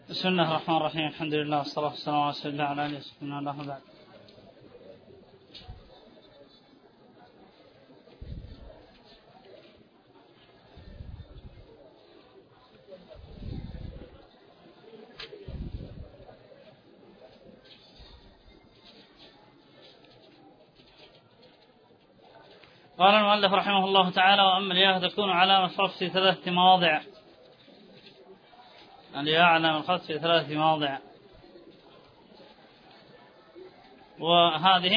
بسم الله الرحمن الرحيم. الحمد لله والصلاة والسلام على رسول الله وعلى آله وصحبه الله بعد. قال المؤلف رحمه الله تعالى: وأما الياء تكون علامة الخفض في 3 مواضع. الياء علامة الخفض في 3 مواضع، وهذه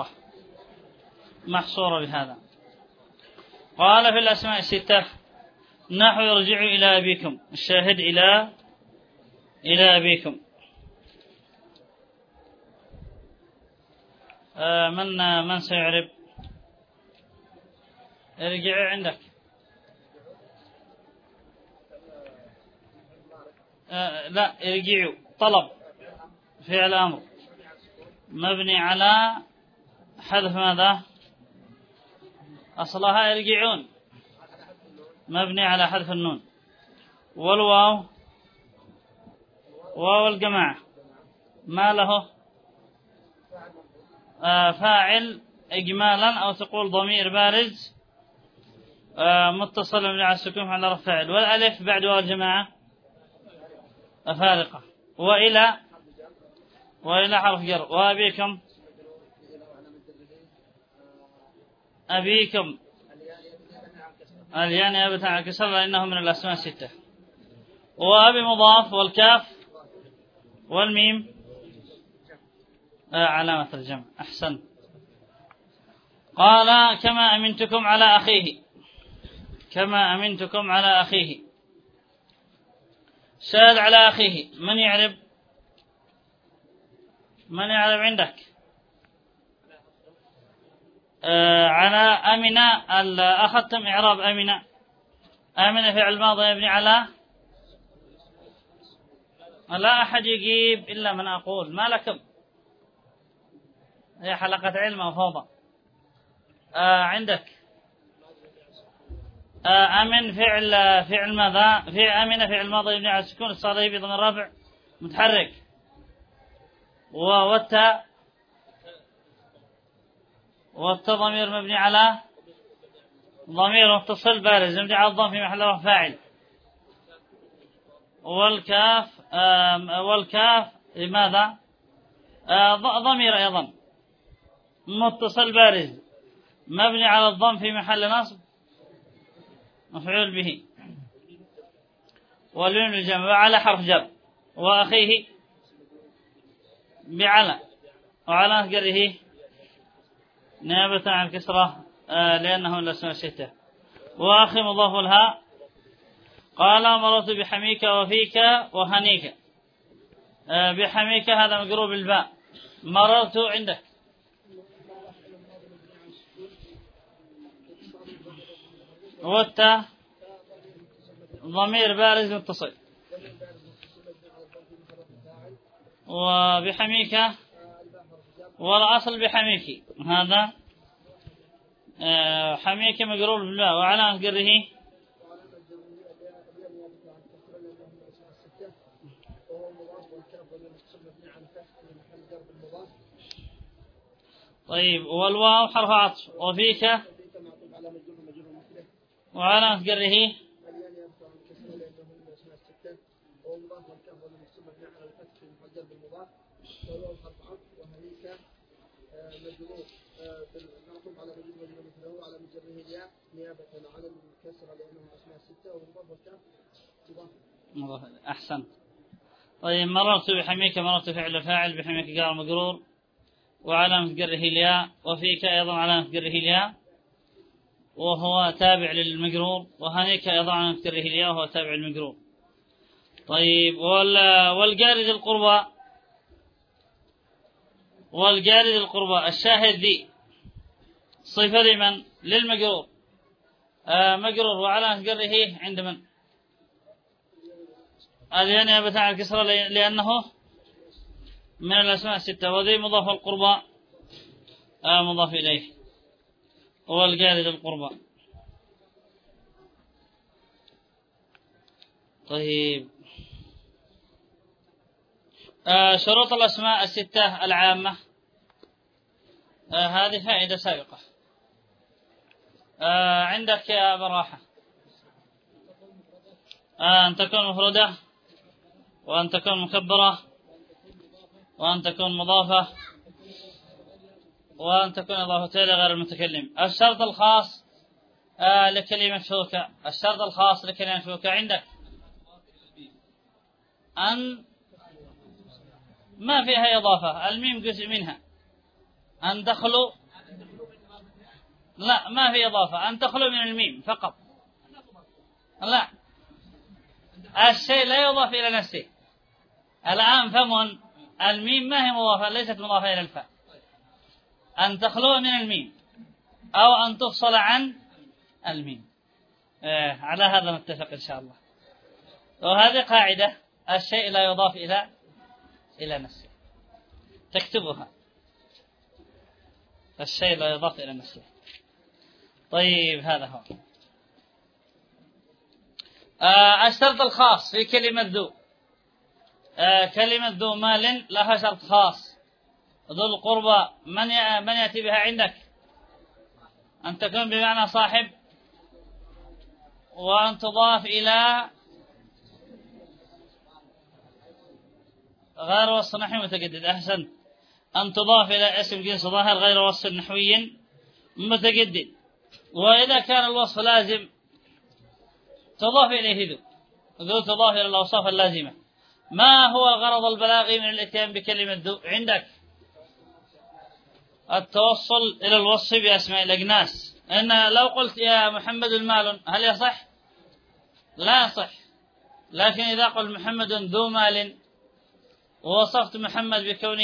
محصورة بهذا. قال في الأسماء 6 نحو يرجع إلى أبيكم، الشاهد إلى أبيكم. من سيعرب؟ ارجع عندك. لا، ارجعوا طلب فعل أمر مبني على حذف ماذا؟ أصلها يرجعون، مبني على حذف النون. والواو واو الجماعة ما له؟ فاعل إجمالا، أو تقول ضمير بارز متصل مبني على السكون على رفع فاعل. والألف بعد واو الجماعة فارقة. وإلى حرف جر. وأبيكم الياء نيابة عن الكسر لأنه من الأسماء 6. وأبي مضاف، والكاف والميم علامة الجمع. أحسن. قال كما أمنتكم على أخيه. سأل على أخيه. من يعرب عندك؟ على أمنة. أخذتم إعراب أمنة فعل ماضي يبني على، لا أحد يجيب إلا من أقول. ما لكم؟ هي حلقة علم وفوضى. عندك أمن فعل ماذا؟ في أمنة فعل ماضي يبني على السكون الصادق بضم الرفع متحرك. والتاء ضمير مبني على ضمير متصل بارز مبني على الضم في محل رفع فاعل. والكاف لماذا؟ ضمير أيضا متصل بارز مبني على الضم في محل نصب مفعول به. والميم للجمع. وعلى حرف جر. وأخيه بعلى، وعلى جره نيابة عن الكسرة لأنه الأسماء 6. وأخي مضاف الهاء. قال مررت بحميك وفيك وهنيك. بحميك هذا مقروب بالباء. مررت عندك والتاء ضمير بارز متصل. وبحميك والأصل بحميك هذا حميك مقرور بالباء. وعلى قره طيب. والواو حرف عطف. وفيك وعلى قره أحسن. طيب. مررت بحميك، مررت فاعل بحميك قال مقرور وعلامة قره الياء. وفيك أيضا علامة قره الياء وهو تابع للمقرور. وهنيك أيضا علامة قره الياء وهو تابع للمقرور. طيب. والجارد القربى الشاهد ذي صفة لمن؟ للمقرور. مقرور وعلامة قره عند من؟ الياء نيابة عن الكسرة لأنه من الأسماء 6. وذي مضاف القربى مضاف إليه. والجارد القربى. طيب. شروط الأسماء الستة العامة. هذه فائدة سابقة. عندك يا براحة أن تكون مفردة، وأن تكون مكبرة، وأن تكون مضافة، وأن تكون إضافتها لغير المتكلم. الشرط الخاص لكلمة فوك، الشرط الخاص لكلمة فوك عندك أن ما فيها إضافة، الميم جزء منها. أن تخلو، لا ما في إضافة، أن تخلو من الميم فقط. لا، الشيء لا يضاف إلى نفسه. الآن فم، الميم ما هي مضافة، ليست مضافة إلى الفاء. أن تخلو من الميم أو أن تفصل عن الميم. على هذا نتفق إن شاء الله. وهذه قاعدة، الشيء لا يضاف إلى نفسه، تكتبها. الشيء لا يضاف إلى نفسه. طيب هذا هو الشرط الخاص في كلمة ذو. كلمة ذو مال لها شرط خاص. ذو القربى من يأتي بها عندك؟ أن تكون بمعنى صاحب، وأن تضاف إلى غير وصف نحوي متجدد. أحسن، أن تضاف إلى اسم جنس ظاهر غير وصف نحوي متجدد. وإذا كان الوصف لازم تضاف إليه ذو تضاف إلى الأوصاف اللازمة. ما هو الغرض البلاغي من الاتيان بكلمة ذو عندك؟ التوصل إلى الوصف بأسماء الأجناس. إن لو قلت يا محمد المال هل يصح؟ لا يصح. لكن إذا قلت محمد ذو مال ووصفت محمد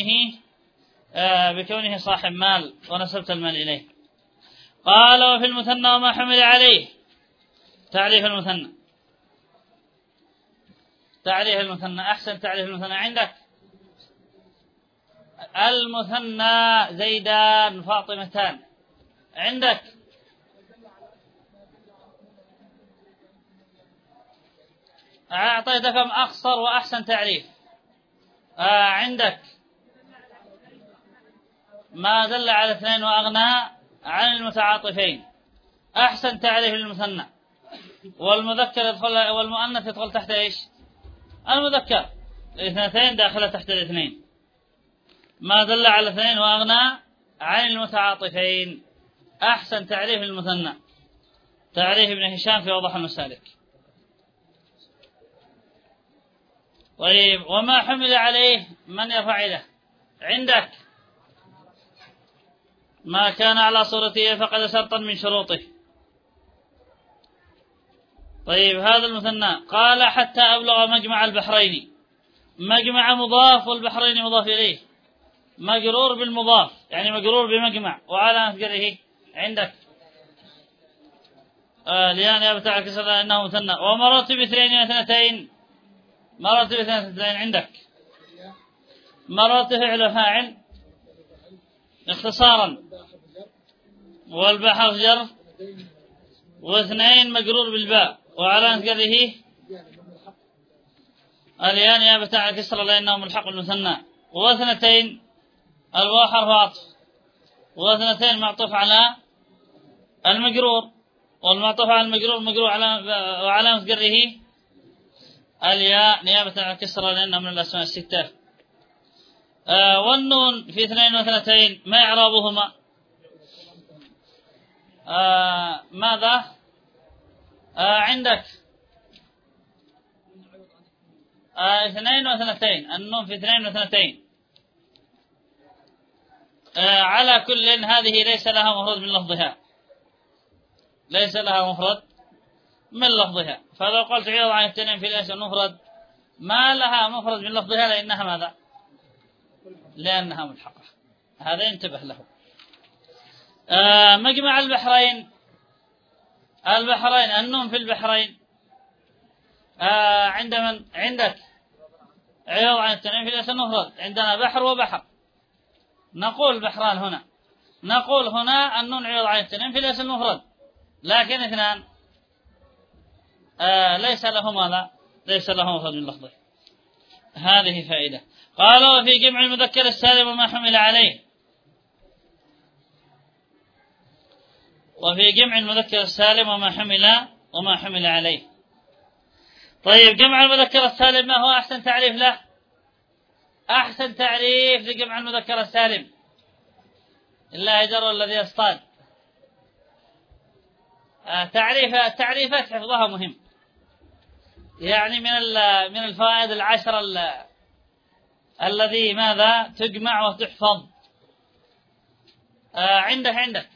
بكونه صاحب مال ونسبت المال إليه. قال وفي المثنى وما حمل عليه. تعريف المثنى. تعريف المثنى، أحسن تعريف المثنى عندك المثنى زيدان فاطمتان. عندك أعطيتكم أقصر وأحسن تعريف. عندك ما دل على اثنين وأغنى عن المتعاطفين. أحسن تعريف للمثنى. والمذكر يدخل والمؤنث يدخل تحت إيش؟ المذكر. الاثنتين داخلة تحت الاثنين. ما دل على اثنين وأغنى عن المتعاطفين. أحسن تعريف للمثنى تعريف ابن هشام في وضح المسالك. طيب وما حمل عليه من يرفع له عندك؟ ما كان على صورته فقد شرطا من شروطه. طيب هذا المثنى قال حتى أبلغ مجمع البحرين. مجمع مضاف والبحرين مضاف إليه، مجرور بالمضاف يعني مجرور بمجمع. وعلى جره عندك لأن يبتع الكسر أنه مثنى. ومراتب اثنين واثنتين. مراتب اثنين واثنتين عندك مراتب فعل فاعل اختصارا، والباء جر، واثنين مجرور بالباء. وعلى جره اليان يبتع الكسر لأنه ملحق المثنى. واثنتين الواو حرف عطف، واثنتين معطوف على المجرور، والمعطوف على المجرور مجرور وعلامة جره الياء نيابة عن الكسرة لأنه من الأسماء الستة. والنون في اثنين واثنتين ما إعرابهما؟ ماذا عندك؟ اثنين واثنتين، النون في اثنين واثنتين. على كل هذه ليس لها مفرد من لفظها، ليس لها مفرد من لفظها. فلو قلت عوض عن اثنين في الاسم المفرد ما لها مفرد من لفظها لأنها ماذا؟ لأنها ملحقة. هذا انتبه له. مجمع البحرين. البحرين النون في البحرين عند من؟ عندك عوض عن اثنين في الاسم المفرد. عندنا بحر وبحر، نقول بحران هنا، نقول هنا النون عوض عن اثنين في الاسم المفرد، لكن اثنان ليس له ماذا؟ ليس له مفرد من لفظه. هذه فائدة. قالوا في جمع المذكر السالم وما حمل عليه. وفي جمع المذكر السالم وما حمل عليه. طيب جمع المذكر السالم ما هو أحسن تعريف له؟ أحسن تعريف لجمع المذكر السالم الله يجر الذي يصطاد. تعريفات حفظها مهم، يعني من الفوائد العشر الذي ماذا تجمع وتحفظ. عندك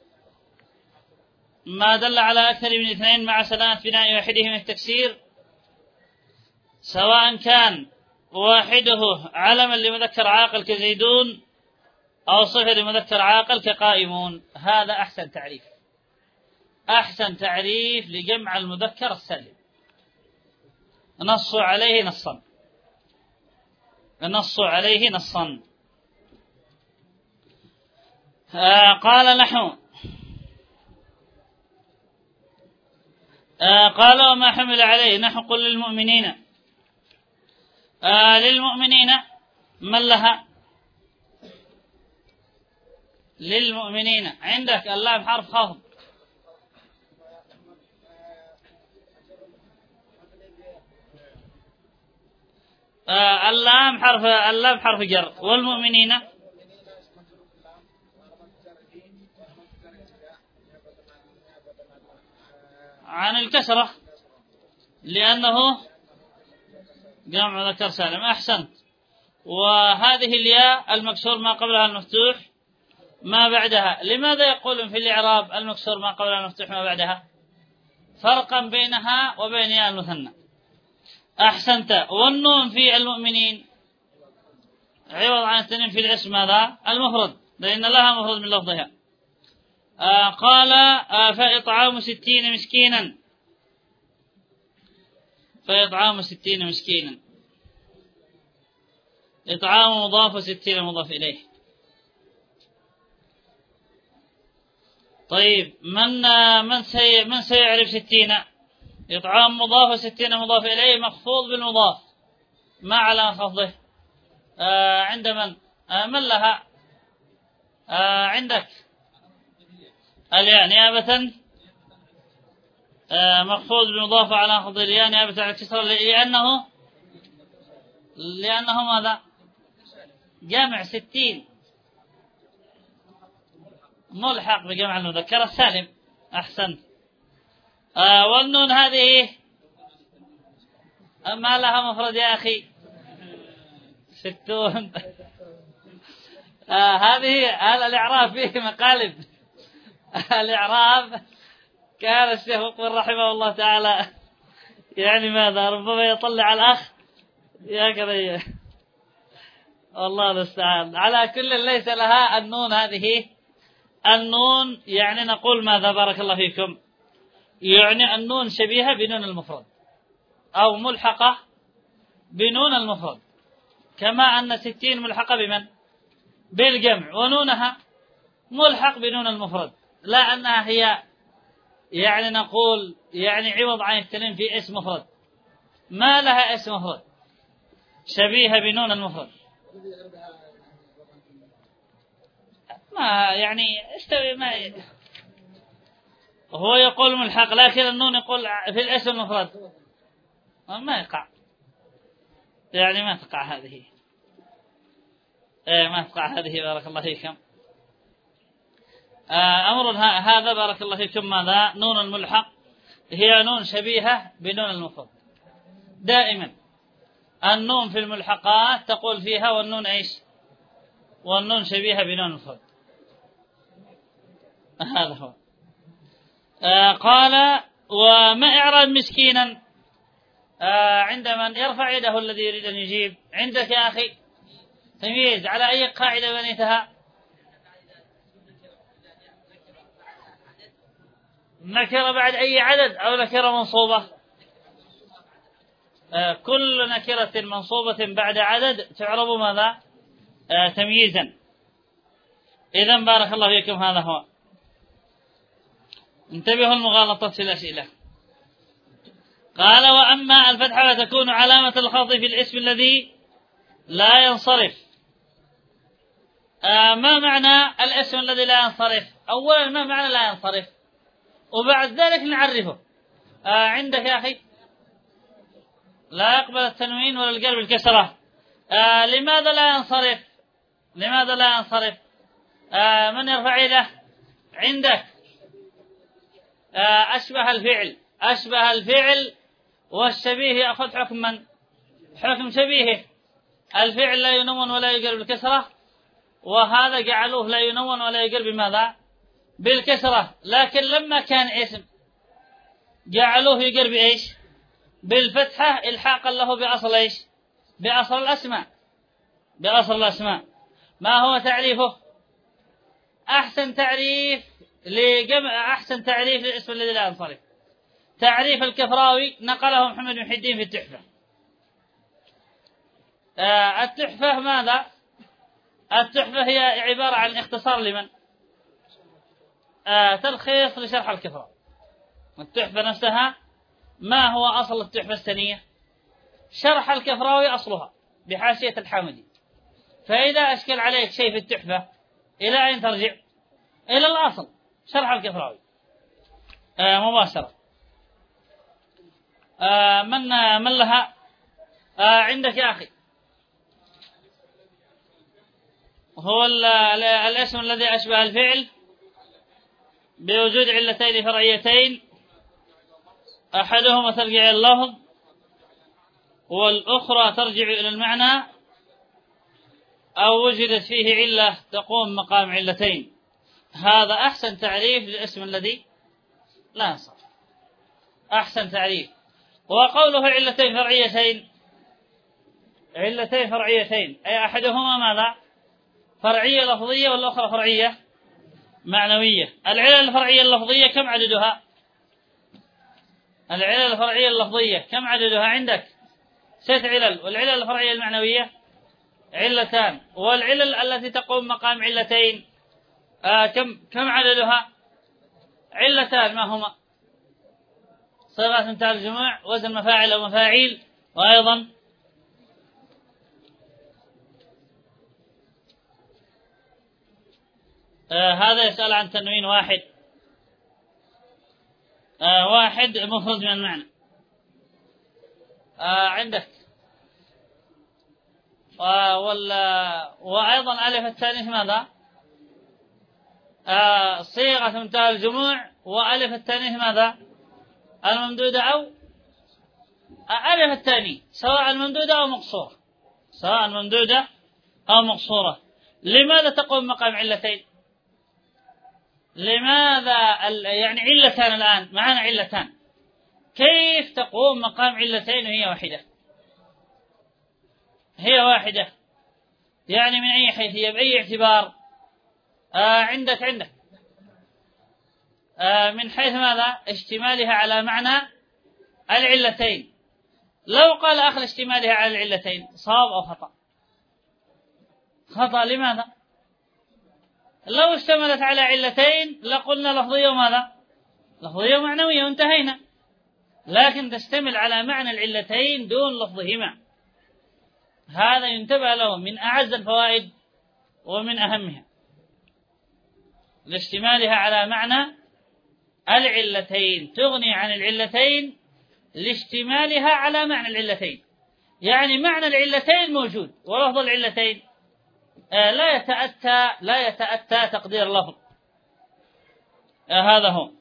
ما دل على أكثر من اثنين مع سلامة بناء واحدهم التكسير، سواء كان واحده علما لمذكر عاقل كزيدون أو صفة لمذكر عاقل كقائمون. هذا أحسن تعريف لجمع المذكر السالم. نص عليه نصا. قال نحو قال وما حمل عليه نحو قل للمؤمنين. للمؤمنين من لها؟ للمؤمنين عندك اللام حرف خفض، اللام حرف جر، والمؤمنين عن الكسرة لأنه جمع ذكر سالم. أحسنت. وهذه الياء المكسور ما قبلها المفتوح ما بعدها. لماذا يقولون في الإعراب المكسور ما قبلها المفتوح ما بعدها؟ فرقا بينها وبين ياء المثنى. أحسنت. والنون في المؤمنين عوض عن التنوين في الاسم هذا المفرد، لأن لها مفرد من لفظها. قال فإطعام 60 مسكينا. إطعام مضاف و60 مضاف إليه. طيب من سيعرف 60؟ إطعام مضاف و60 مضاف إليه مخفوض بالمضاف، ما على خفضه؟ عند من لها؟ عندك الياء نيابة مخفوض بالمضاف على خفض الياء نيابة عن الكسر، لأنه ماذا؟ جمع 60 ملحق بجمع المذكر السالم. أحسنت. والنون هذه ما لها مفرد يا أخي؟ 60. هذا الإعراب فيه مقالب. الإعراب كان الشيخ مقبل رحمه الله تعالى يعني ماذا ربما يطلع الأخ يا كذا، والله المستعان. على كل ليس لها النون هذه. النون يعني نقول ماذا بارك الله فيكم؟ يعني النون شبيهة بنون المفرد أو ملحقة بنون المفرد، كما أن 60 ملحقة بمن؟ بالجمع، ونونها ملحق بنون المفرد، لا أنها هي يعني نقول يعني عوض عن التنوين في اسم مفرد، ما لها اسم مفرد، شبيهة بنون المفرد. ما يعني استوي ما هو يقول ملحق، لكن النون يقول في الاسم المفرد ما يقع، يعني ما تقع هذه. ما تقع هذه بارك الله فيكم. أمر هذا بارك الله فيكم ماذا؟ نون الملحق هي نون شبيهة بنون المفرد. دائما النون في الملحقات تقول فيها والنون إيش؟ والنون شبيهة بنون المفرد. هذا هو. قال وما إعراب مسكينا عند من يرفع يده الذي يريد أن يجيب؟ عندك يا أخي تمييز على أي قاعدة بنيتها؟ نكرة بعد أي عدد أو نكرة منصوبة؟ كل نكرة منصوبة بعد عدد تعرب ماذا؟ تمييزا. إذن بارك الله فيكم هذا هو. انتبهوا المغالطات في الأسئلة. قال وأما الفتحة فتكون علامة الخفض في الاسم الذي لا ينصرف. ما معنى الاسم الذي لا ينصرف؟ أولا ما معنى لا ينصرف، وبعد ذلك نعرفه. عندك يا أخي لا يقبل التنوين ولا القلب الكسرة. لماذا لا ينصرف؟ لماذا لا ينصرف؟ من يرفع يده؟ عندك أشبه الفعل. أشبه الفعل والشبيه يأخذ حكم من؟ حكم شبيهه. الفعل لا ينون ولا يقر بالكسرة، وهذا جعلوه لا ينون ولا يقر بماذا؟ بالكسرة. لكن لما كان اسم جعلوه يقر بإيش؟ بالفتحة إلحاقا له بأصل إيش؟ بأصل الأسماء. بأصل الأسماء. ما هو تعريفه؟ أحسن تعريف أحسن تعريف للاسم الذي لا ينصرف تعريف الكفراوي نقله محمد بن حدين في التحفة. التحفة ماذا؟ التحفة هي عبارة عن اختصار لمن؟ تلخيص لشرح الكفراوي. التحفة نفسها ما هو أصل التحفة السنية؟ شرح الكفراوي أصلها بحاشية الحامدي. فإذا أشكل عليك شيء في التحفة إلى أين ترجع؟ إلى الأصل شرح الكفراوي مباشرة. من لها؟ عندك يا أخي هو الاسم الذي أشبه الفعل بوجود علتين فرعيتين، أحدهما ترجع إلى اللفظ والأخرى ترجع إلى المعنى، أو وجدت فيه علة تقوم مقام علتين. هذا أحسن تعريف للاسم الذي لا ينصرف. أحسن تعريف. وقوله علتين فرعيتين، علتين فرعيتين أي أحدهما ماذا؟ فرعية لفظية والأخرى فرعية معنوية. العلل الفرعية اللفظية كم عددها؟ العلل الفرعية اللفظية كم عددها عندك؟ 6 علل. والعلل الفرعية المعنوية علتان. والعلل التي تقوم مقام علتين كم عددها؟ علتان. ما هما؟ صيغة منتهى الجموع، وزن مفاعل أو مفاعيل، وأيضا هذا يسأل عن تنوين واحد. واحد مفرد من المعنى. عندك وأيضا ألف التانيث ماذا؟ صيغة منتهى الجموع. وألف التانيث ماذا؟ الممدودة أو ألف التانيث سواء الممدودة أو مقصورة. سواء الممدودة أو مقصورة. لماذا تقوم مقام علتين؟ لماذا يعني علتان الآن معنا علتان، كيف تقوم مقام علتين وهي واحدة؟ هي واحدة يعني من أي حيثية بأي اعتبار؟ عندك من حيث ماذا؟ اشتمالها على معنى العلتين. لو قال أخذ اشتمالها على العلتين صواب أو خطأ؟ خطأ. لماذا؟ لو اشتملت على علتين لقلنا لفظية وماذا؟ لفظية ومعنوية وانتهينا. لكن تشتمل على معنى العلتين دون لفظهما. هذا ينتبه له من أعز الفوائد ومن أهمها، لاشتمالها على معنى العلتين. تغني عن العلتين لاشتمالها على معنى العلتين. يعني معنى العلتين موجود ولفظ العلتين لا يتأتى تقدير لفظ. هذا هو.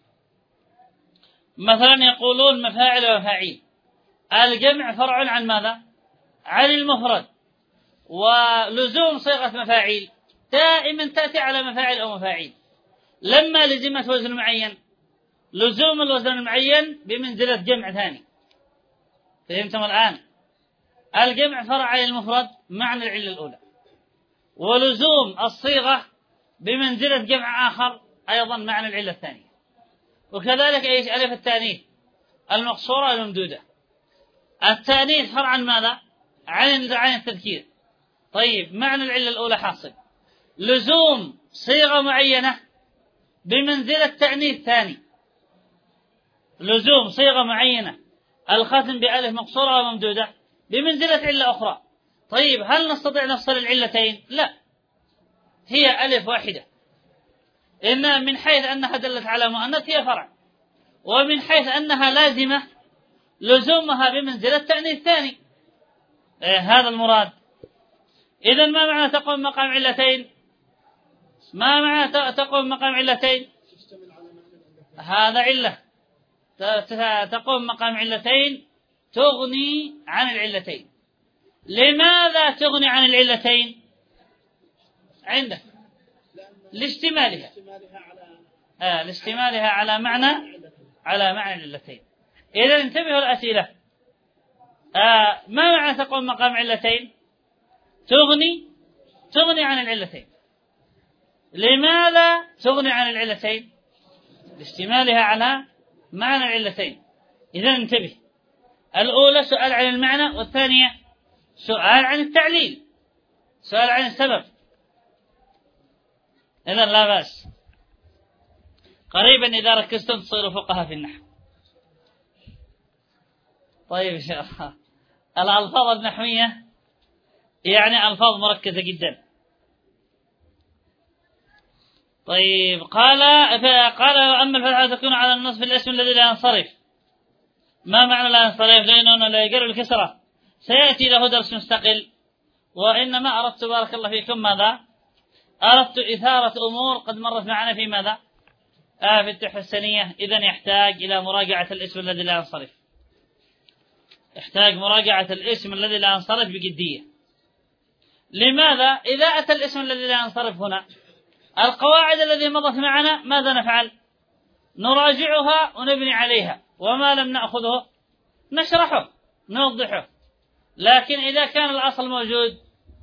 مثلا يقولون مفاعل ومفاعيل. الجمع فرع عن ماذا؟ عن المفرد. ولزوم صيغة مفاعيل دائما تأتي على مفاعل أو مفاعيل. لما لزمت وزن معين، لزوم الوزن المعين بمنزلة جمع ثاني. فهمتم الآن؟ الجمع فرع عن المفرد معنى العلة الأولى، ولزوم الصيغة بمنزلة جمع آخر أيضا معنى العلة الثانية. وكذلك إيش؟ ألف التانيث المقصورة الممدودة. التانيث فرع عن ماذا؟ عن التذكير. طيب معنى العلة الأولى حاصل. لزوم صيغة معينة بمنزلة تأنيث ثاني. لزوم صيغة معينة الختم بألف مقصورة وممدودة بمنزلة علة أخرى. طيب هل نستطيع نفصل العلتين؟ لا، هي ألف واحدة، إن من حيث أنها دلت على مؤنث هي فرع، ومن حيث أنها لازمة لزومها بمنزلة التأنيث الثاني. هذا المراد. إذن ما معنى تقوم مقام علتين؟ ما معنى تقوم مقام علتين؟ هذا علة تقوم مقام علتين تغني عن العلتين. لماذا تغني عن العلتين عندك؟ لاشتمالها على معنى العلتين. إذا انتبهوا الأسئلة. ما معنى تقوم مقام علتين؟ تغني عن العلتين. لماذا تغني عن العلتين؟ لاشتمالها على معنى العلتين. إذا انتبه، الأولى سؤال عن المعنى، والثانية سؤال عن التعليل، سؤال عن السبب. إذا لا بأس، قريبا إذا ركزتم تصيروا فقهاء في النحو. طيب إن شاء الله. الألفاظ النحوية يعني ألفاظ مركزة جدا. طيب قال أما الفتحة تكون على النصب الاسم الذي لا ينصرف. ما معنى لا ينصرف؟ لأنه لا يقر الكسرة، سيأتي له درس مستقل. وإنما أردت بارك الله فيكم ماذا؟ أردت إثارة أمور قد مرت معنا في ماذا؟ في التحفة السنية. إذن يحتاج إلى مراجعة الاسم الذي لا ينصرف، يحتاج مراجعة الاسم الذي لا ينصرف بجدية. لماذا؟ إذا أتى الاسم الذي لا ينصرف هنا، القواعد التي مضت معنا ماذا نفعل؟ نراجعها ونبني عليها، وما لم نأخذه نشرحه نوضحه. لكن إذا كان الأصل موجود،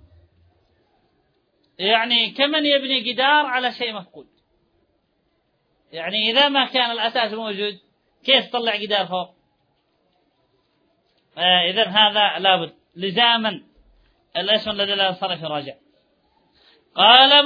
يعني كمن يبني جدار على شيء مفقود. يعني إذا ما كان الأساس موجود كيف تطلع جدار فوق؟ إذن هذا لابد لزاما الاسم الذي لا ينصرف يراجع. قال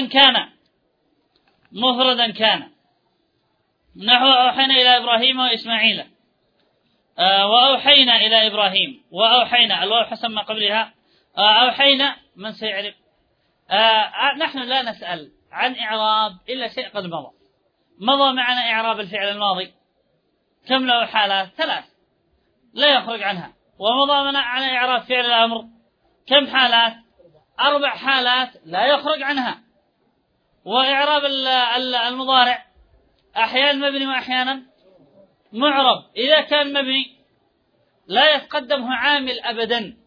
مفردا كان نحو أوحينا إلى إبراهيم وإسماعيل. وأوحينا إلى إبراهيم، وأوحينا الواو حسب ما قبلها. أوحينا من سيعرف؟ نحن لا نسأل عن إعراب إلا شيء قد مضى معنا إعراب الفعل الماضي. كم له حالات؟ 3 لا يخرج عنها. ومضى معنا إعراب فعل الأمر كم حالات؟ 4 حالات لا يخرج عنها. وإعراب المضارع أحيانا مبني وأحيانا معرب. إذا كان مبني لا يتقدمه عامل أبدا،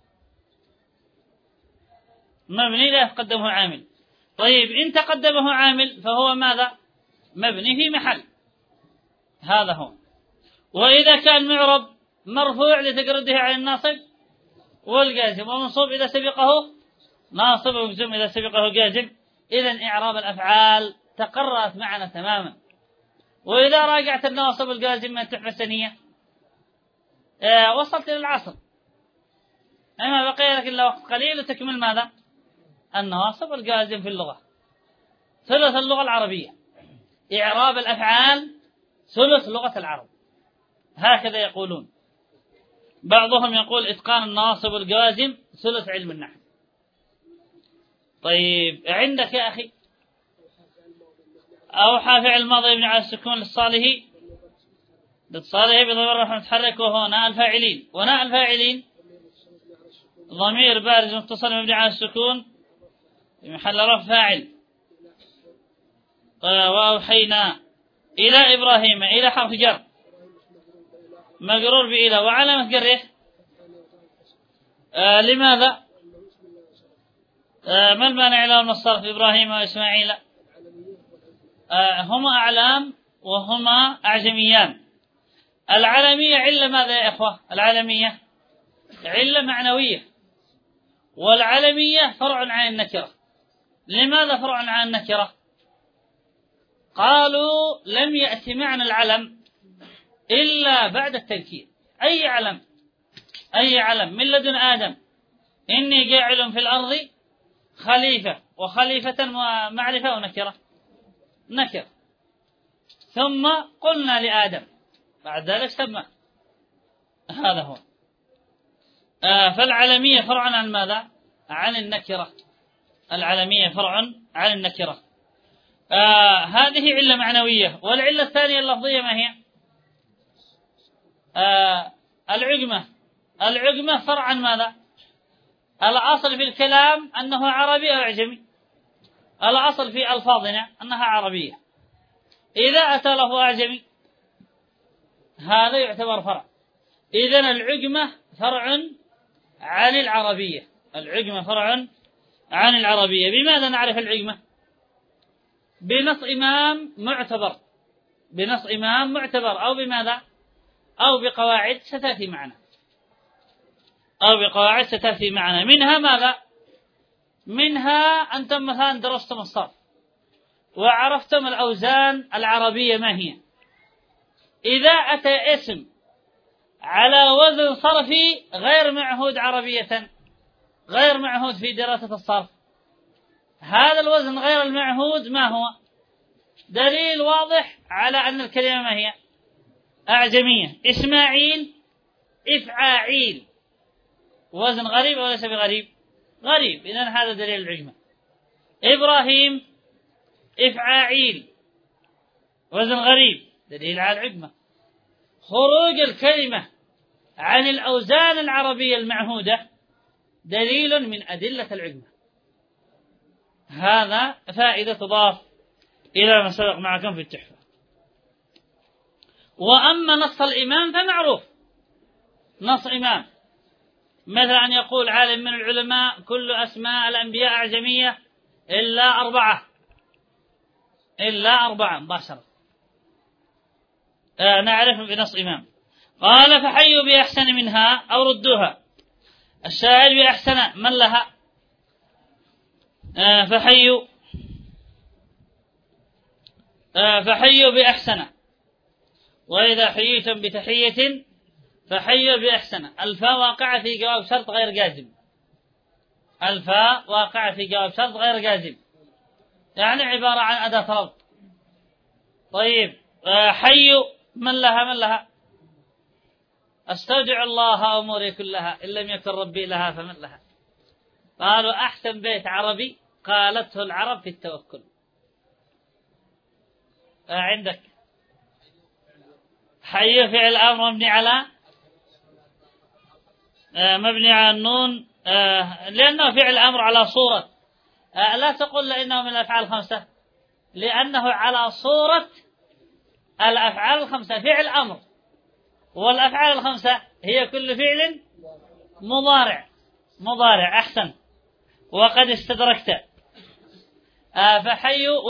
مبني لا يتقدمه عامل. طيب إن تقدمه عامل فهو ماذا؟ مبني في محل، هذا هو. وإذا كان معرب مرفوع لتجرده على الناصب والجازم، ومنصوب إذا سبقه ناصب، ومجزوم إذا سبقه جازم. إذن إعراب الأفعال تقررت معنا تماما. وإذا راجعت الناصب والجازم من التحفة السنية وصلت إلى العصر، أما بقي لك إلا وقت قليل وتكمل ماذا؟ الناصب والجازم في اللغة ثلث اللغة العربية. إعراب الأفعال ثلث لغة العرب، هكذا يقولون. بعضهم يقول إتقان الناصب والجازم ثلث علم النحو. طيب عندك يا أخي أوحى فعل الماضي يبني على السكون للصالح بضمير رفع متحرك وهو ناء الفاعلين. وناء الفاعلين ضمير بارز متصل مبني على السكون في محل رفع فاعل. وأوحينا إلى إبراهيم، إلى حرف جر مجرور بإلى وعلامة جره لماذا؟ ما المانع له من الصرف؟ إبراهيم وإسماعيل هما أعلام وهما أعجميان. العالمية علة ماذا يا إخوة؟ العالمية علة معنوية، والعالمية فرع عن النكرة. لماذا فرع عن النكرة؟ قالوا لم يأتي معنى العلم إلا بعد التنكير. أي علم من لدن آدم إني جاعل في الأرض خليفة، وخليفة معرفة ونكرة نكر، ثم قلنا لآدم بعد ذلك سمى. هذا هو. فالعلمية فرع عن ماذا؟ عن النكرة، العلمية فرع عن النكرة. هذه علة معنوية. والعلة الثانية اللفظية ما هي؟ العجمة فرع عن ماذا؟ الأصل في الكلام أنه عربي أو أعجمي، الأصل في ألفاظنا أنها عربية. إذا أتى له أعجمي هذا يعتبر فرع. إذن العجمة فرع عن العربية، العجمة فرع عن العربية. بماذا نعرف العجمة؟ بنص إمام معتبر، بنص إمام معتبر، أو بماذا؟ أو بقواعد ستأتي معنا، أو بقواعد ستأتي معنا. منها ماذا؟ منها أنتم مثلا درستم الصرف وعرفتم الأوزان العربية ما هي. إذا أتى اسم على وزن صرفي غير معهود عربية، غير معهود في دراسة الصرف، هذا الوزن غير المعهود ما هو؟ دليل واضح على أن الكلمة ما هي؟ أعجمية. إسماعيل إفعاعيل، وزن غريب أو ليس بغريب؟ غريب، إذن هذا دليل العجمة. إبراهيم إفعاعيل، وزن غريب، دليل على العجمة. خروج الكلمة عن الأوزان العربية المعهودة دليل من أدلة العجمة. هذا فائدة تضاف إلى ما سبق معكم في التحفة. وأما نص الإمام فمعروف، نص إمام مثل أن يقول عالم من العلماء كل أسماء الأنبياء أعجمية إلا 4، إلا 4 مباشرة، نعرف بنص إمام. قال فحيوا بأحسن منها أو ردوها. الشاعر بأحسن من لها؟ فحيوا بأحسن، وإذا حييتم بتحية فحيوا بأحسن. الفاء واقعة في جواب شرط غير جازم، الفاء واقعة في جواب شرط غير جازم، يعني عبارة عن أداة ربط. طيب حيوا من لها؟ من لها؟ استودع الله أموري كلها إن لم يكن ربي لها فمن لها. قالوا أحسن بيت عربي قالته العرب في التوكل. عندك حي فعل أمر مبني على النون، لأنه فعل أمر على صورة، لا تقل لأنه من الأفعال الخمسة، لأنه على صورة الأفعال الخمسة، فعل أمر، والأفعال الخمسة هي كل فعل مضارع. أحسن، وقد استدركت. فحي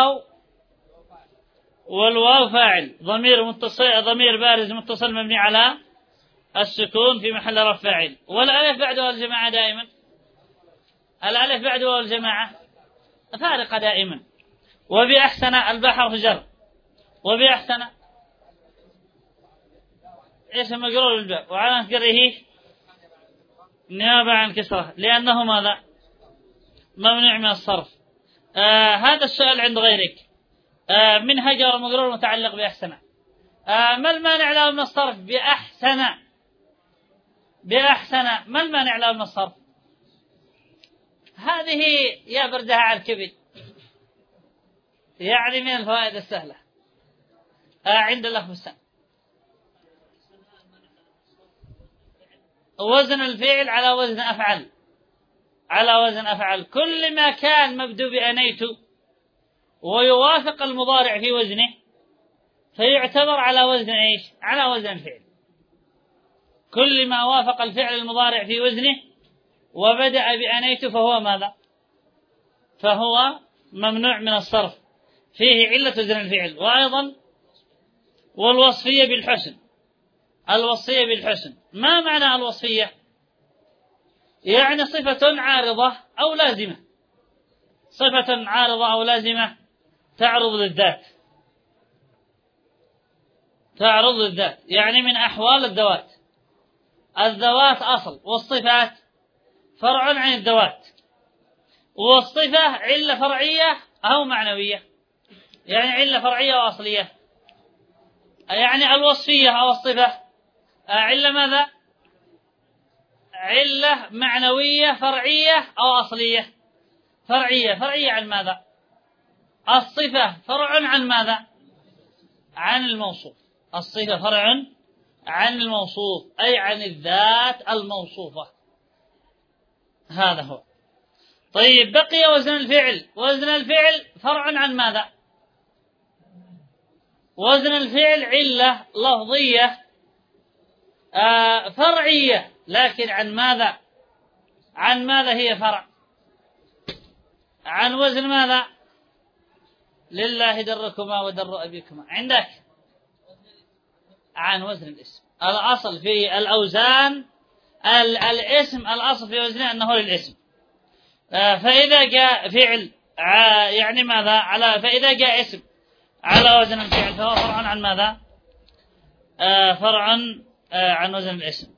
والواو فاعل، ضمير بارز متصل مبني على السكون في محل رفع فاعل. والألف بعده الجماعة دائما، الألف بعده الجماعة فارقة دائما. وبأحسن البحر جر، وبأحسن اسم مجرور بالباء وعلامة جره نيابة عن كسرة لأنه ماذا؟ ممنوع من الصرف. هذا السؤال عند غيرك. من هجر مجرور متعلق بأحسن، ما المانع له من الصرف؟ بأحسن ما المانع له من الصرف؟ هذه يا بردها على الكبد، يعني من الفوائد السهلة عند اللفظ السهل. وزن الفعل على وزن أفعل، على وزن أفعل. كل ما كان مبدو بأنيت ويوافق المضارع في وزنه فيعتبر على وزن إيش؟ على وزن الفعل. كل ما وافق الفعل المضارع في وزنه وبدأ بأنيت فهو ماذا؟ فهو ممنوع من الصرف، فيه علة وزن الفعل. وأيضا والوصفية بالحسن، الوصفية بالحسن. ما معنى الوصفية؟ يعني صفة عارضة أو لازمة، صفة عارضة أو لازمة تعرض للذات، تعرض للذات، يعني من أحوال الذوات. الذوات أصل، والصفات فرع عن الذوات. والصفة علة فرعية أو معنوية، يعني علة فرعية وأصلية. يعني الوصفية أو الصفة علة ماذا؟ علة معنوية فرعية أو أصلية؟ فرعية. فرعية عن ماذا؟ الصفة فرع عن ماذا؟ عن الموصوف. الصفة فرع عن الموصوف، أي عن الذات الموصوفة. هذا هو. طيب بقي وزن الفعل. وزن الفعل فرع عن ماذا؟ وزن الفعل علة لفظية فرعية، لكن عن ماذا؟ عن ماذا هي فرع؟ عن وزن ماذا؟ لله دركما ودر أبيكما. عندك عن وزن الاسم. الأصل في الأوزان الاسم، الأصل في وزنه أنه للاسم. فإذا جاء فعل يعني ماذا؟ على فإذا جاء اسم على وزن الفعل فهو فرع عن ماذا؟ فرع عن وزن الاسم.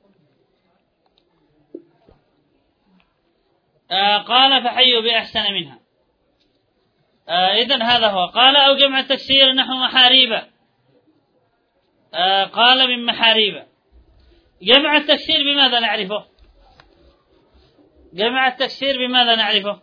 قال فحيوا بأحسن منها. إذن هذا هو. قال أو جمع التكسير نحو محاريب. قال من محاريب. جمع التكسير بماذا نعرفه؟ جمع التكسير بماذا نعرفه؟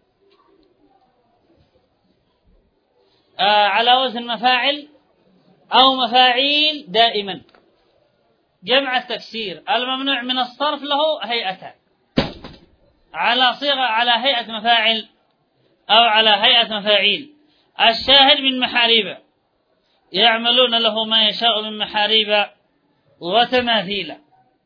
على وزن مفاعل أو مفاعيل دائما. جمع التكسير الممنوع من الصرف له هيئتان، على صيغة على هيئة مفاعل أو على هيئة مفاعيل. الشاهد من محاريب يعملون له ما يشاء من محاريب وتماثيل.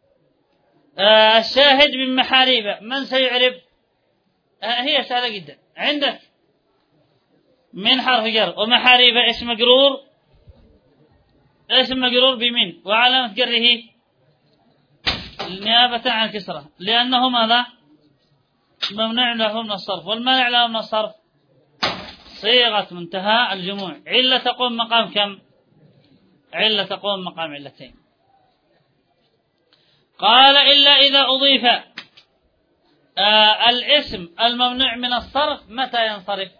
الشاهد من محاريب من سيعرف؟ هي سهلة جدا. عندك من حرف جر، ومحاريب اسم مجرور. اسم مجرور بمن، وعلامة جره نيابة عن كسرة، لأنه ماذا؟ ممنوع له من الصرف. والمانع له من الصرف صيغة منتهى الجموع. علة تقوم مقام كم؟ علة تقوم مقام علتين. قال إلا إذا أضيف الاسم الممنوع من الصرف متى ينصرف؟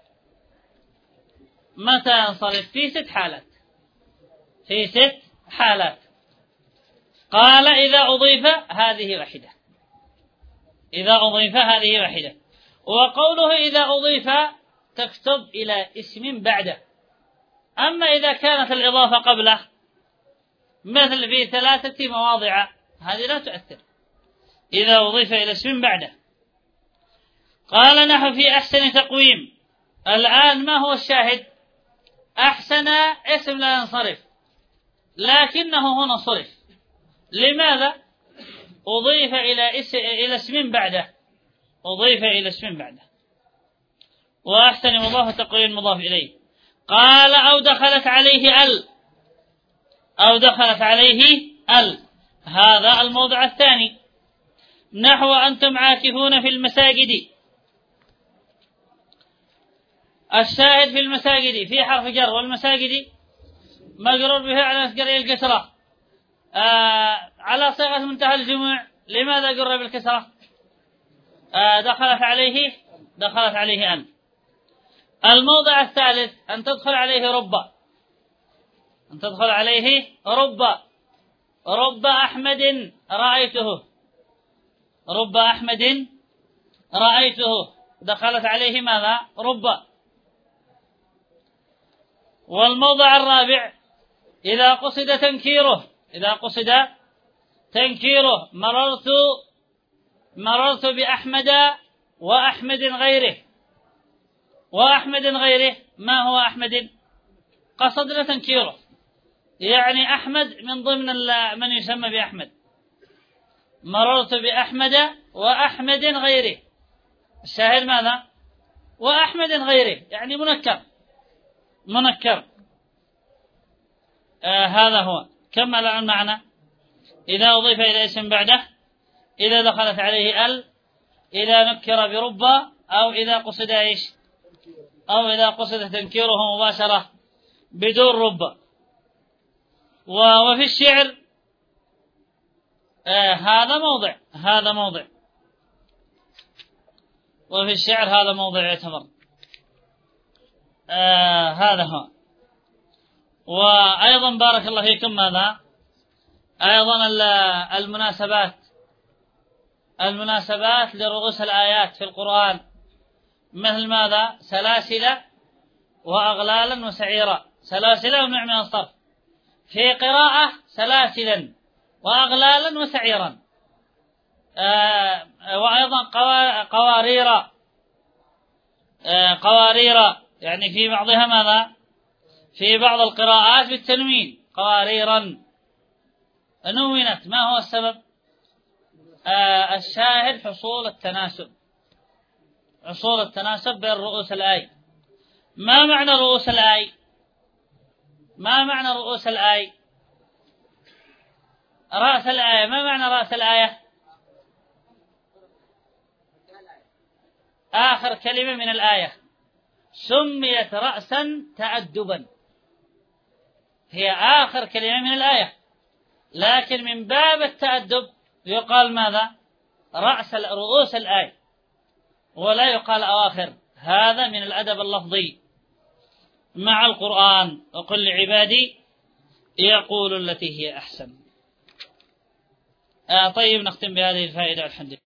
متى ينصرف؟ في 6 حالات. في 6 حالات. قال إذا أضيف هذه واحدة. إذا أضيف هذه واحدة. وقوله إذا أضيف تكتب إلى اسم بعده. أما إذا كانت الإضافة قبله مثل في 3 مواضع هذه لا تؤثر. إذا أضيف إلى اسم بعده. قال نحو في أحسن تقويم. الآن ما هو الشاهد؟ أحسن اسم لا ينصرف، لكنه هنا صرف. لماذا؟ أضيف إلى اسم بعده. أضيف إلى اسم بعده. وأحسن مضاف تقويم مضاف إليه. قال أو دخلت عليه أو دخلت عليه هذا الموضع الثاني. نحو أنتم عاكفون في المساجد. الشاهد في المساجد في حرف جر، والمساجد مجرور به على مسجر الكسرة على صيغة منتهى الجموع. لماذا جر بالكسرة؟ دخلت عليه أن. الموضع الثالث أن تدخل عليه رب. أن تدخل عليه رب أحمد رأيته. رب أحمد رأيته. دخلت عليه ماذا؟ رب. والموضع الرابع إذا قصد تنكيره. إذا قصد تنكيره مررت بأحمد وأحمد غيره. وأحمد غيره ما هو أحمد؟ قصدنا تنكيره، يعني أحمد من ضمن من يسمى بأحمد. مررت بأحمد وأحمد غيره. الشاهد ماذا؟ وأحمد غيره، يعني منكر. هذا هو. كمل المعنى. إذا أضيف إلى اسم بعده، إذا دخلت عليه إذا نكر برب، أو إذا قصد إيش؟ أو إذا قصد تنكيره مباشرة بدون رب. وفي الشعر هذا موضع. وفي الشعر هذا موضع يعتبر. هذا هو. وأيضا بارك الله فيكم ماذا؟ أيضا المناسبات المناسبات لرؤوس الآيات في القرآن، مثل ماذا؟ سلاسل وأغلالا وسعيرا. سلاسل ومنع من الصرف، في قراءة سلاسلا وأغلالا وسعيرا. وأيضا قواريرا، قواريرا يعني في بعضها ماذا؟ في بعض القراءات بالتنوين قواريرا نونت. ما هو السبب؟ الشاهد حصول التناسب، حصول التناسب بين رؤوس الآية. ما معنى رؤوس الآية؟ ما معنى رؤوس الآية؟ رأس الآية، ما معنى رأس الآية؟ آخر كلمة من الآية. سميت رأسا تأدبا، هي آخر كلمة من الآية، لكن من باب التأدب يقال ماذا؟ رؤوس الآية، ولا يقال أواخر. هذا من الأدب اللفظي مع القرآن. وقل لعبادي يقول التي هي أحسن. طيب، نختم بهذه الفائدة. الحمد لله.